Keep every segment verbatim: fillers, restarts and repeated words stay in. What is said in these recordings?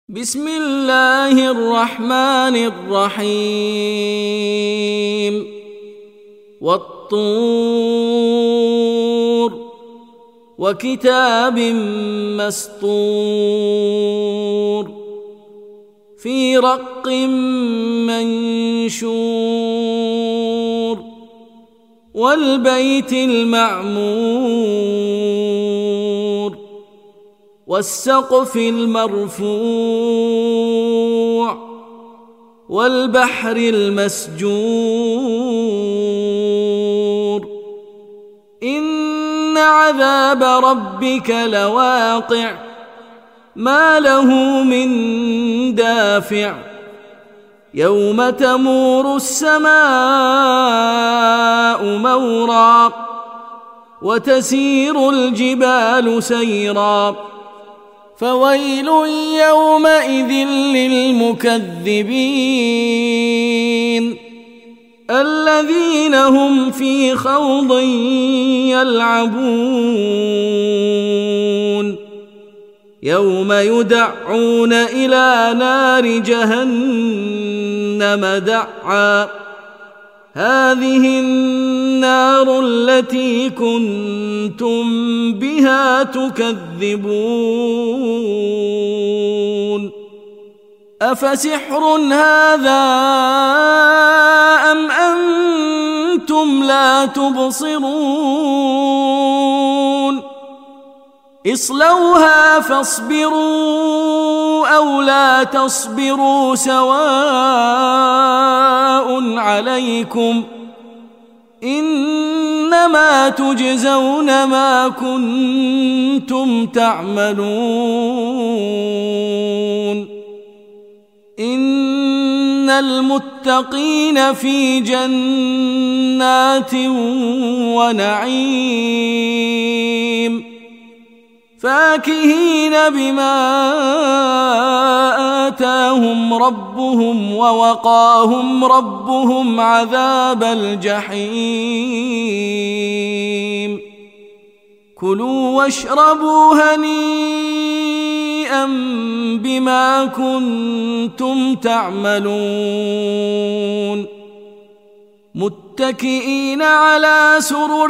بسم الله الرحمن الرحيم والطور وكتاب مسطور في رق منشور والبيت المعمور والسقف المرفوع والبحر المسجور إن عذاب ربك لواقع ما له من دافع يوم تمور السماء مورا وتسير الجبال سيرا فويل يومئذ للمكذبين الذين هم في خوض يلعبون يوم يدعون إلى نار جهنم دعا هذه النار التي كنتم بها تكذبون أفسحر هذا أم أنتم لا تبصرون اصلوها فاصبروا أو لا تصبروا سواء عليكم إنما تجزون ما كنتم تعملون إن المتقين في جنات ونعيم فاكهين بما آتاهم ربهم ووقاهم ربهم عذاب الجحيم كلوا واشربوا هنيئا بما كنتم تعملون متكئين على سرر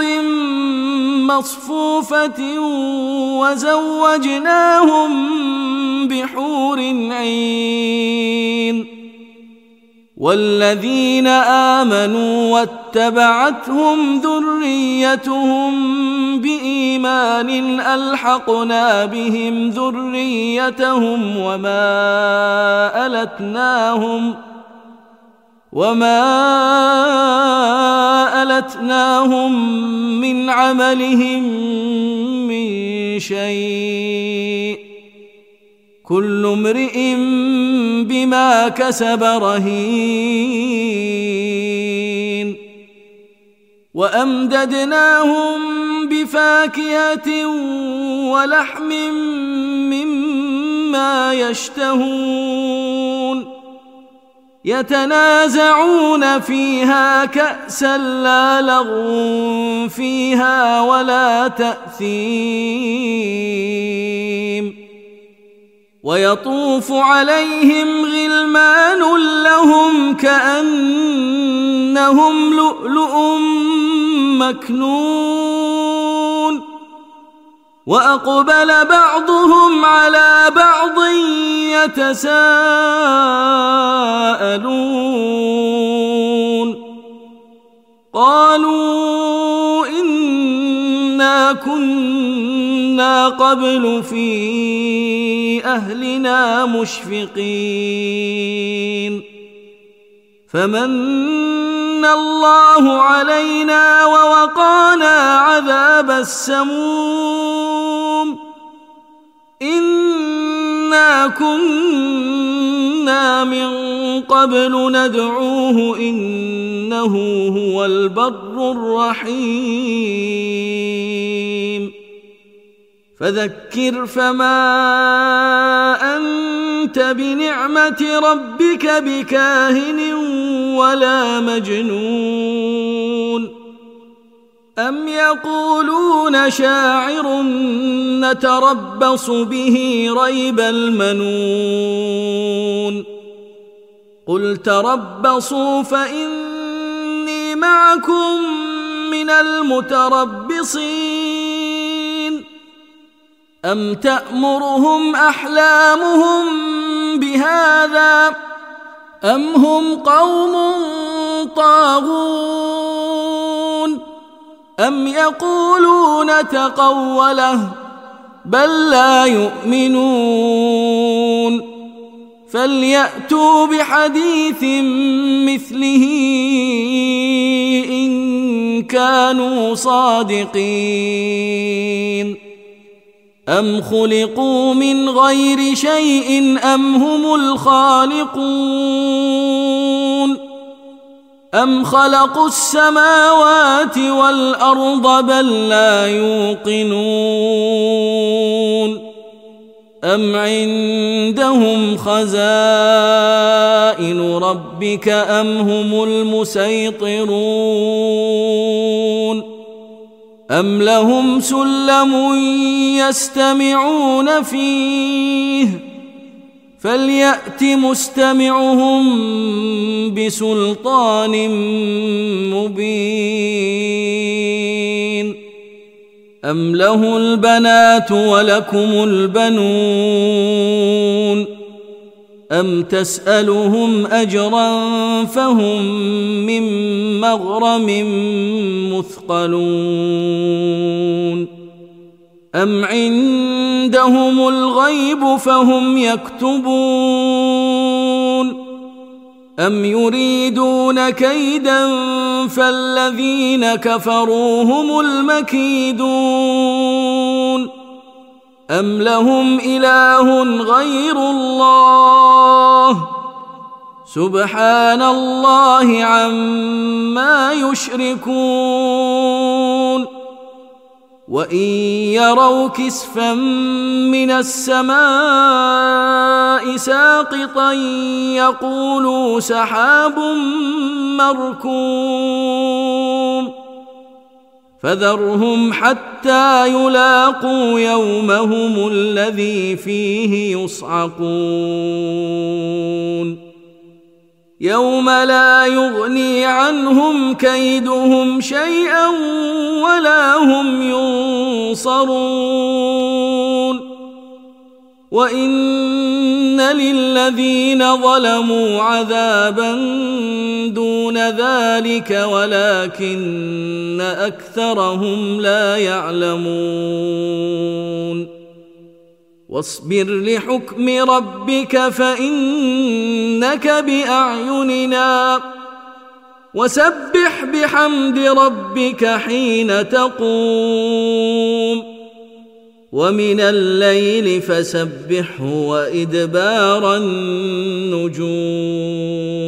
مصفوفة وزوجناهم بحور عين والذين آمنوا واتبعتهم ذريتهم بإيمان ألحقنا بهم ذريتهم وما ألتناهم وما ألتناهم من عملهم من شيء كل امرئ بما كسب رهين وأمددناهم بفاكهة ولحم مما يشتهون يتنازعون فيها كأسا لا لغو فيها ولا تأثيم ويطوف عليهم غلمان لهم كأنهم لؤلؤ مكنون وأقبل بعضهم على بعض يتساءلون قالوا إنا كنا قبل في أهلنا مشفقين فمن الله علينا ووقانا عذاب السموم إنا كنا من قبل ندعوه إنه هو البر الرحيم فذكر فما أنت بنعمة ربك بكاهن ولا مجنون أم يقولون شاعر نتربص به ريب المنون قل تربصوا فإني معكم من المتربصين أم تأمرهم أحلامهم بهذا أم هم قوم طاغون أم يقولون تقوله بل لا يؤمنون فليأتوا بحديث مثله إن كانوا صادقين أم خلقوا من غير شيء أم هم الخالقون أم خلقوا السماوات والأرض بل لا يوقنون أم عندهم خزائن ربك أم هم المسيطرون أم لهم سلم يستمعون فيه فليأت مستمعهم بسلطان مبين أم له البنات ولكم البنون أم تسألهم أجرا فهم من مغرم مثقلون أم عندهم الغيب فهم يكتبون أم يريدون كيدا فالذين كفروا هم المكيدون أم لهم إله غير الله سبحان الله عما يشركون وإن يروا كسفا من السماء ساقطا يقولوا سحاب مركوم فذرهم حتى يلاقوا يومهم الذي فيه يصعقون يوم لا يغني عنهم كيدهم شيئا ولا هم ينصرون وإن للذين ظلموا عذابا دون ذلك ولكن أكثرهم لا يعلمون واصبر لحكم ربك فإنك بأعيننا وسبح بحمد ربك حين تقوم ومن الليل فسبحه وإدبار النجوم